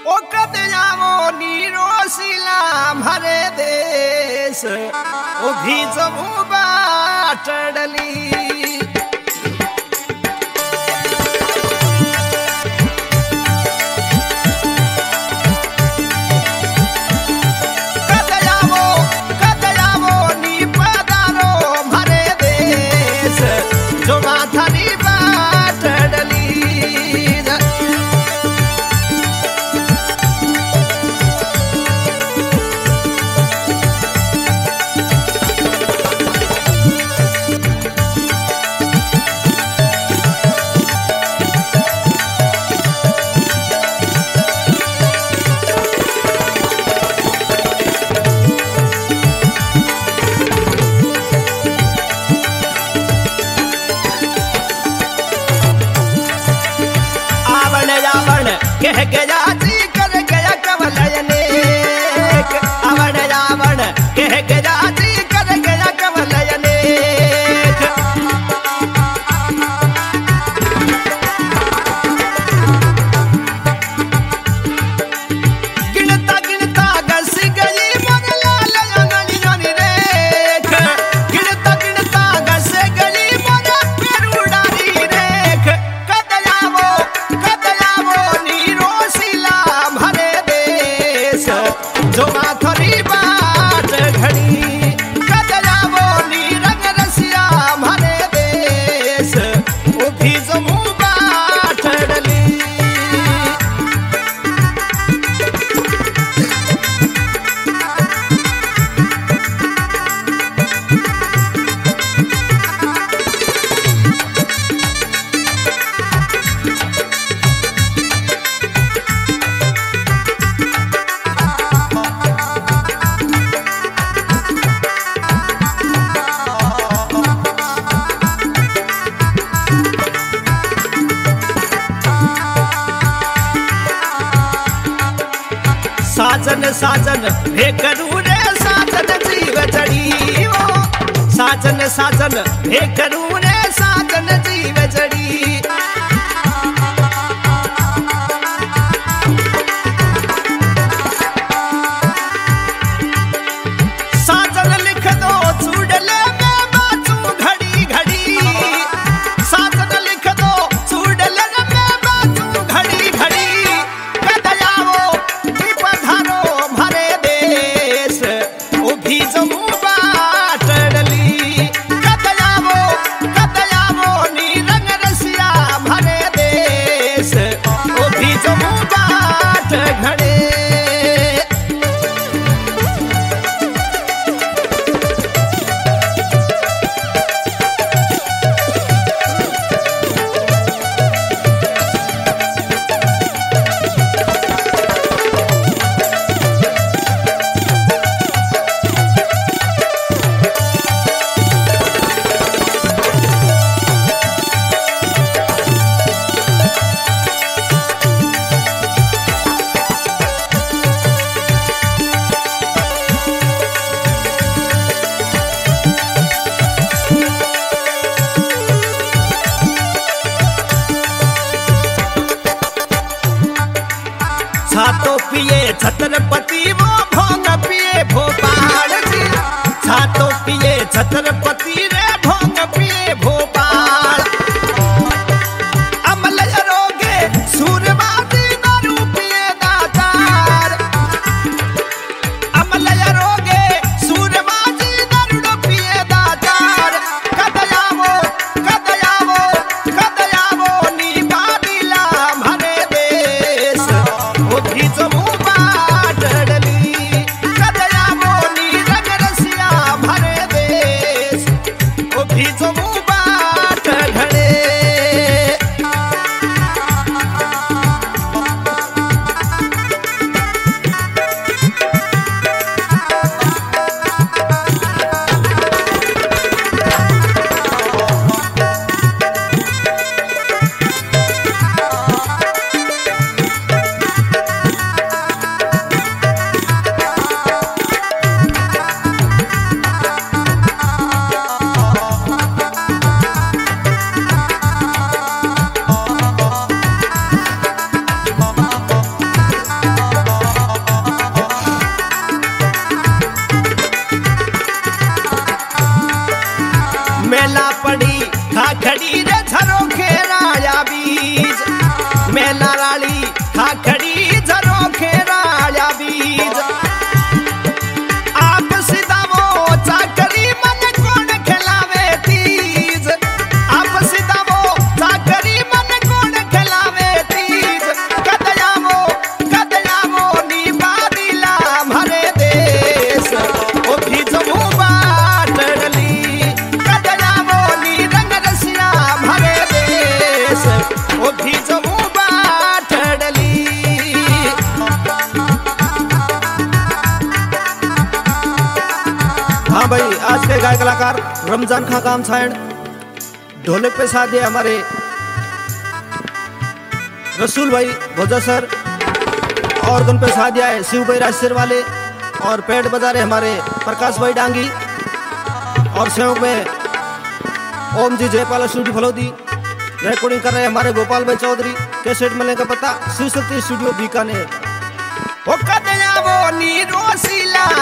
ओ कदयावो नीरोशिला भरे देश ओ भीजमु बाटडली कह गया जी कर गया कवलयने अवण रावण कह गया जी कर गया कवलयने गिनता गिनता गस गई मन लाल अंगनी जोनी रेख गिनता गिनता गस गई मन पेरुडारी रेख कदयावो जो माथरी बाट घड़ी कदयावो नीरंग रसिया भरे देश ओ भीजमु बाटडली साजन साजन हे करू रे साजन जीव जड़ी ओ साजन साजन हे करू रे साजन जीव जड़ी साजन लिख दो चूड़ले में बाचू घड़ी घड़ी साजन लिख दो चूड़ले में बाचू घड़ी घड़ी भीजमु बाटडली कदयावो नीरंग रसिया भरे देश ओ भीजमु बाट घड़े छातो पिए छत्रपति वो भोंग पिए भोपाल जी छातो पिए छत्रपति रे भोंग पिए भोपाल अमल रोगे सूरबादी दारू पिए दातार अमल रोगे सूरबादी दारू पिए दातार कदयावो नी बादिला भरे देश ओ भीजमु बाटडली कदयावो नीरंग रसिया भरे देश ओ हाँ भाई, आज के गायक कलाकार रमजान खां काम छायण, ढोलक पे साथ दिए हमारे रसूल भाई भोजा सर, और गन पे साथ दिया है शिव भाई राजसर वाले, और पेट बजा रहे हमारे प्रकाश भाई डांगी, और सहयोग में ओम जी जयपाल स्टूडियो फलोदी, रिकॉर्डिंग कर रहे हैं हमारे गोपाल भाई चौधरी। कैसेट मिलने का पता शिव शक्ति स्टूडियो बीकानेर। ओ कदया वो नीरो सिला